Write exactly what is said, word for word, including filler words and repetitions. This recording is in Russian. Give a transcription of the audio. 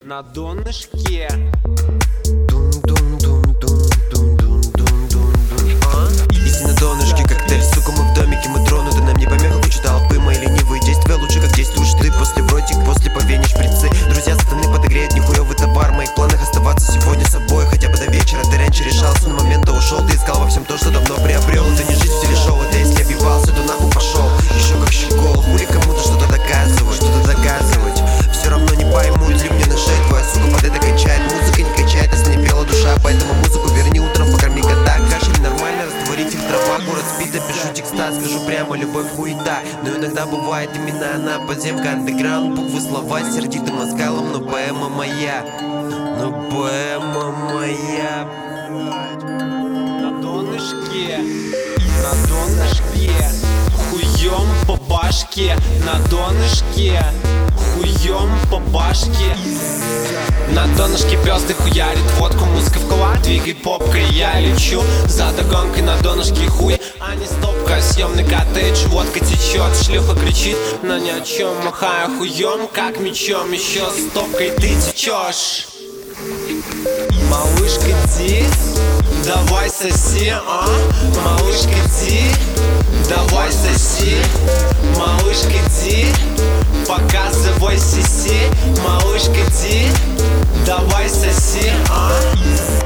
на донышке. Иди на донышке, коктейль, сука, мы в домике, мы тронуты. Нам не помеха куча толпы, мои ленивые действия лучше, как действуешь ты. После бродик, после по вене шприцы. Друзья сатаны подогреют нихуевый товар. В моих планах оставаться сегодня собой, хотя бы до вечера. Ты раньше решался, на момент то ушел. Ты искал во всем то, что давно приобрел. Это не жизнь в стиле шоу, это если объебался, то нахуй пошел. Еще как щегол, хули кому-то что-то доказывать, что-то доказывать. Все равно не поймут, ли мне на шее твоя сука под это качает. Музыка не качает, если не пела душа. Поэтому музыку верни утром, покорми кота. Кашель нормально, растворитель трава. Город спит, опишу текста, скажу прямо, любовь хуета. Но иногда бывает именно она, подземка, андеграунд. Буквы, слова, сердитым москалом, но поэма моя. Но поэма моя. На донышке, на донышке, хуем по башке, на донышке, хуем по башке. На донышке пёстый хуярит водку, музыка в кулак, двигай попкой, я лечу за догонкой на донышке хуй, а не стопка. Съемный коттедж, водка течет, шлюха кричит, но ни о чем, махая хуем, как мечом, еще стопкой ты течешь. Малышка, иди, давай соси, а? Малышка, иди, давай соси. Малышка, иди, показывай сиси. Малышка, иди, давай соси, а?